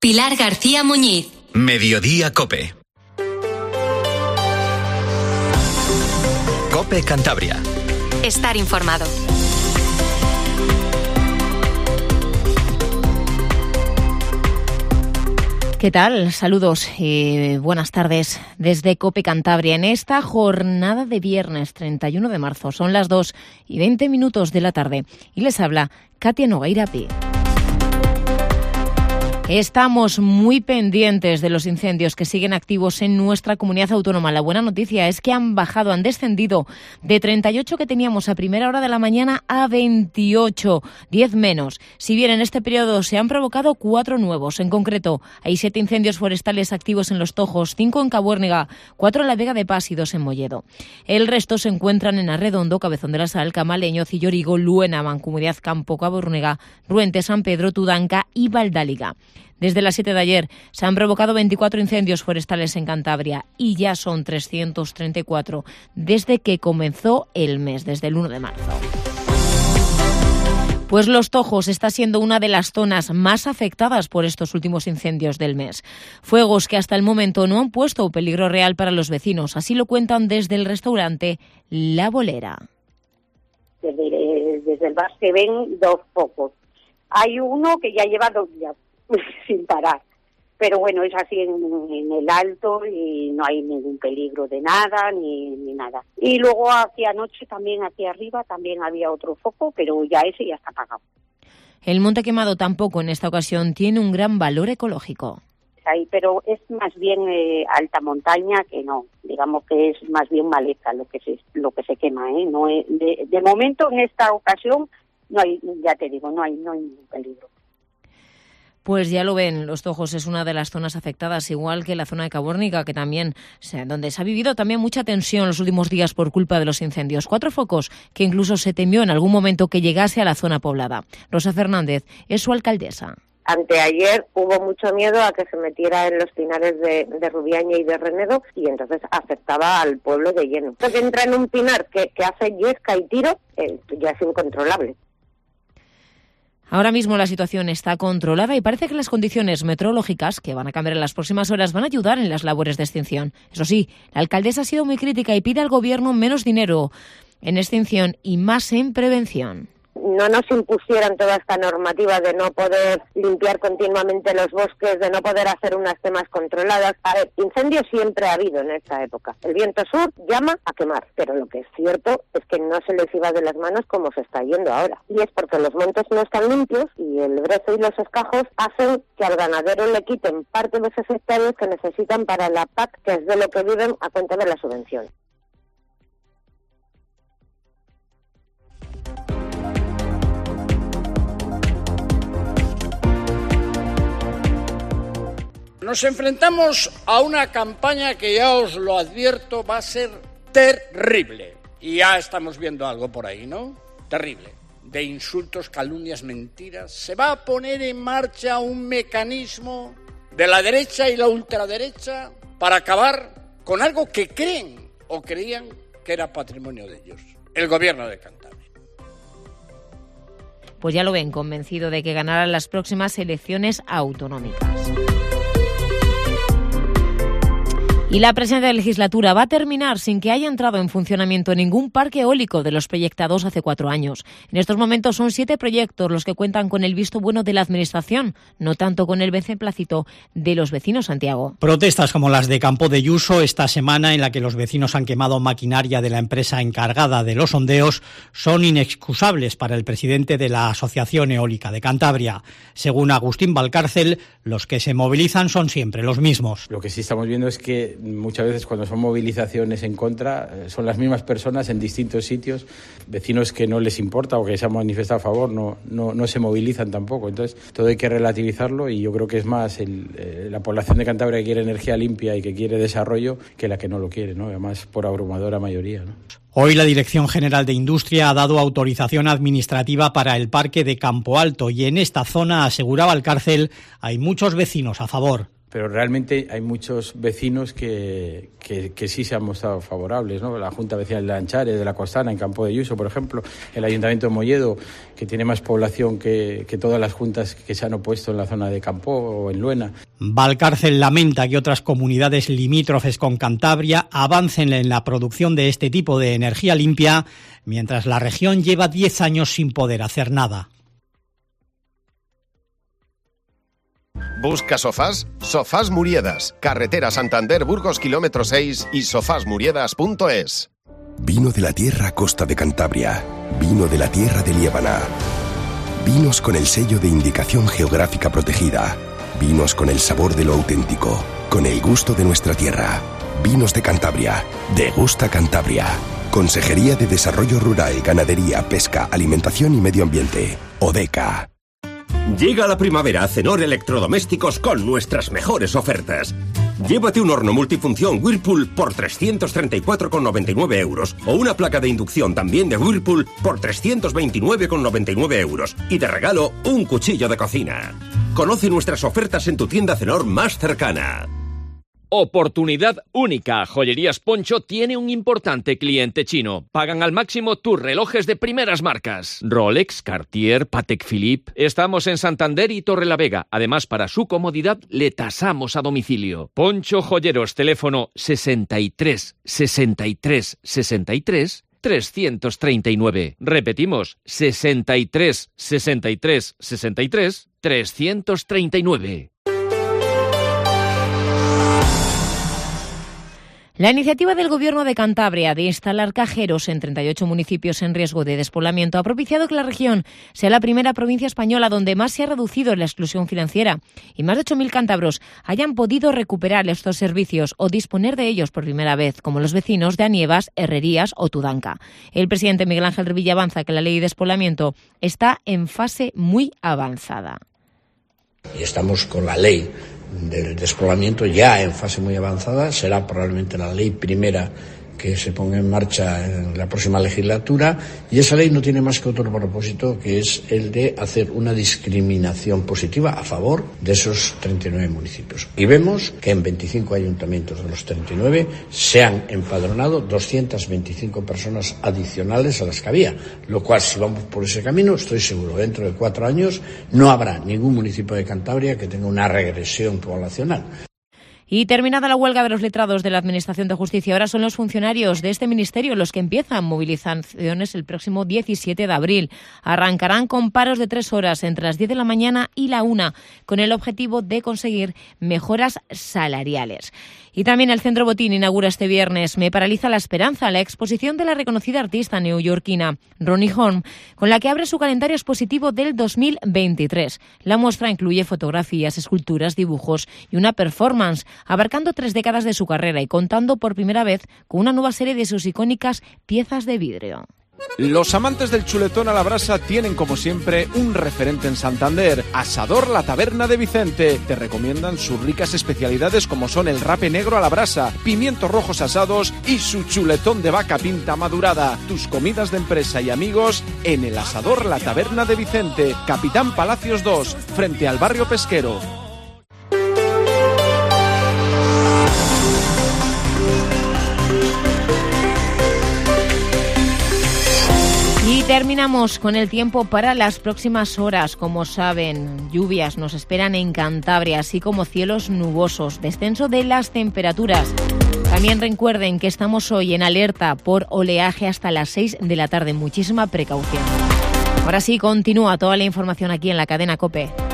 Pilar García Muñiz. Mediodía COPE. COPE Cantabria. Estar informado. ¿Qué tal? Saludos y buenas tardes desde COPE Cantabria en esta jornada de viernes 31 de marzo. Son las 2:20 de la tarde y les habla Katia Nogueirapi. Estamos muy pendientes de los incendios que siguen activos en nuestra comunidad autónoma. La buena noticia es que han descendido de 38 que teníamos a primera hora de la mañana a 28, 10 menos. Si bien en este periodo se han provocado 4 nuevos, en concreto hay 7 incendios forestales activos en Los Tojos, 5 en Cabuérniga, 4 en la Vega de Pas y 2 en Molledo. El resto se encuentran en Arredondo, Cabezón de la Sal, Camaleño, Cillorigo, Luena, Mancomunidad Campo, Cabuérniga, Ruente, San Pedro, Tudanca y Valdáliga. Desde las 7 de ayer se han provocado 24 incendios forestales en Cantabria y ya son 334 desde que comenzó el mes, desde el 1 de marzo. Pues Los Tojos está siendo una de las zonas más afectadas por estos últimos incendios del mes. Fuegos que hasta el momento no han puesto peligro real para los vecinos. Así lo cuentan desde el restaurante La Bolera. Desde el bar se ven 2 focos. Hay uno que ya lleva 2 días sin parar, pero bueno, es así en el alto y no hay ningún peligro de nada ni nada. Y luego hacia anoche también aquí arriba también había otro foco, pero ya ese ya está apagado. El Monte Quemado tampoco en esta ocasión tiene un gran valor ecológico. Ahí, pero es más bien alta montaña que no, digamos que es más bien maleza lo que se quema, no es, de momento en esta ocasión no hay, ya te digo, no hay ningún peligro. Pues ya lo ven, Los Tojos es una de las zonas afectadas, igual que la zona de Cabuérniga, que también, donde se ha vivido también mucha tensión los últimos días por culpa de los incendios. 4 focos que incluso se temió en algún momento que llegase a la zona poblada. Rosa Fernández es su alcaldesa. Anteayer hubo mucho miedo a que se metiera en los pinares de Rubiaña y de Renedo y entonces afectaba al pueblo de lleno. Esto que entra en un pinar que hace yesca y tiro, ya es incontrolable. Ahora mismo la situación está controlada y parece que las condiciones meteorológicas, que van a cambiar en las próximas horas, van a ayudar en las labores de extinción. Eso sí, la alcaldesa ha sido muy crítica y pide al gobierno menos dinero en extinción y más en prevención. No nos impusieran toda esta normativa de no poder limpiar continuamente los bosques, de no poder hacer unas quemas controladas. A ver, incendios siempre ha habido en esta época. El viento sur llama a quemar, pero lo que es cierto es que no se les iba de las manos como se está yendo ahora. Y es porque los montes no están limpios y el brezo y los escajos hacen que al ganadero le quiten parte de esos hectáreas que necesitan para la PAC, que es de lo que viven a cuenta de la subvención. Nos enfrentamos a una campaña que ya os lo advierto va a ser terrible. Y ya estamos viendo algo por ahí, ¿no? Terrible. De insultos, calumnias, mentiras. Se va a poner en marcha un mecanismo de la derecha y la ultraderecha para acabar con algo que creen o creían que era patrimonio de ellos. El gobierno de Cantabria. Pues ya lo ven, convencido de que ganarán las próximas elecciones autonómicas. Y la presente legislatura va a terminar sin que haya entrado en funcionamiento ningún parque eólico de los proyectados hace 4 años. En estos momentos son 7 proyectos los que cuentan con el visto bueno de la Administración, no tanto con el beneplácito de los vecinos, Santiago. Protestas como las de Campo de Yuso esta semana, en la que los vecinos han quemado maquinaria de la empresa encargada de los sondeos, son inexcusables para el presidente de la Asociación Eólica de Cantabria. Según Agustín Valcárcel, los que se movilizan son siempre los mismos. Lo que sí estamos viendo es que muchas veces cuando son movilizaciones en contra son las mismas personas en distintos sitios, vecinos que no les importa o que se han manifestado a favor no se movilizan tampoco. Entonces todo hay que relativizarlo y yo creo que es más la población de Cantabria que quiere energía limpia y que quiere desarrollo que la que no lo quiere, ¿no? Además por abrumadora mayoría, ¿no? Hoy la Dirección General de Industria ha dado autorización administrativa para el parque de Campo Alto y en esta zona, aseguraba Valcárcel, hay muchos vecinos a favor. pero realmente hay muchos vecinos que sí se han mostrado favorables, ¿no? La Junta Vecinal de Anchares, de la Costana, en Campo de Yuso, por ejemplo, el Ayuntamiento de Molledo, que tiene más población que todas las juntas que se han opuesto en la zona de Campo o en Luena. Valcárcel lamenta que otras comunidades limítrofes con Cantabria avancen en la producción de este tipo de energía limpia, mientras la región lleva 10 años sin poder hacer nada. ¿Busca sofás? Sofás Muriedas, carretera Santander-Burgos, kilómetro 6 y sofasmuriedas.es. Vino de la tierra costa de Cantabria, vino de la tierra de Liébana. Vinos con el sello de indicación geográfica protegida. Vinos con el sabor de lo auténtico, con el gusto de nuestra tierra. Vinos de Cantabria. Degusta Cantabria. Consejería de Desarrollo Rural, Ganadería, Pesca, Alimentación y Medio Ambiente. ODECA. Llega la primavera a Cenor Electrodomésticos con nuestras mejores ofertas. Llévate un horno multifunción Whirlpool por 334,99 euros o una placa de inducción también de Whirlpool por 329,99 euros y de regalo un cuchillo de cocina. Conoce nuestras ofertas en tu tienda Cenor más cercana. Oportunidad única. Joyerías Poncho tiene un importante cliente chino. Pagan al máximo tus relojes de primeras marcas. Rolex, Cartier, Patek Philippe. Estamos en Santander y Torrelavega. Además, para su comodidad, le tasamos a domicilio. Poncho Joyeros, teléfono 63 63 63 339. Repetimos, 63 63 63 339. La iniciativa del Gobierno de Cantabria de instalar cajeros en 38 municipios en riesgo de despoblamiento ha propiciado que la región sea la primera provincia española donde más se ha reducido la exclusión financiera y más de 8.000 cántabros hayan podido recuperar estos servicios o disponer de ellos por primera vez, como los vecinos de Anievas, Herrerías o Tudanca. El presidente Miguel Ángel Revilla avanza que la ley de despoblamiento está en fase muy avanzada. Y estamos con la ley del despoblamiento ya en fase muy avanzada. Será probablemente la ley primera que se ponga en marcha en la próxima legislatura, y esa ley no tiene más que otro propósito, que es el de hacer una discriminación positiva a favor de esos 39 municipios. Y vemos que en 25 ayuntamientos de los 39 se han empadronado 225 personas adicionales a las que había, lo cual, si vamos por ese camino, estoy seguro, dentro de 4 años no habrá ningún municipio de Cantabria que tenga una regresión poblacional. Y terminada la huelga de los letrados de la Administración de Justicia, ahora son los funcionarios de este ministerio los que empiezan movilizaciones el próximo 17 de abril. Arrancarán con paros de 3 horas entre las 10 de la mañana y la 1, con el objetivo de conseguir mejoras salariales. Y también el Centro Botín inaugura este viernes Me paraliza la esperanza, la exposición de la reconocida artista neoyorquina Ronnie Holm, con la que abre su calendario expositivo del 2023. La muestra incluye fotografías, esculturas, dibujos y una performance, abarcando 3 décadas de su carrera y contando por primera vez con una nueva serie de sus icónicas piezas de vidrio. Los amantes del chuletón a la brasa tienen, como siempre, un referente en Santander: Asador La Taberna de Vicente. Te recomiendan sus ricas especialidades como son el rape negro a la brasa, pimientos rojos asados y su chuletón de vaca pinta madurada. Tus comidas de empresa y amigos en el Asador La Taberna de Vicente, Capitán Palacios 2, frente al barrio pesquero. Y terminamos con el tiempo para las próximas horas. Como saben, lluvias nos esperan en Cantabria, así como cielos nubosos, descenso de las temperaturas. También recuerden que estamos hoy en alerta por oleaje hasta las 6 de la tarde. Muchísima precaución. Ahora sí, continúa toda la información aquí en la cadena COPE.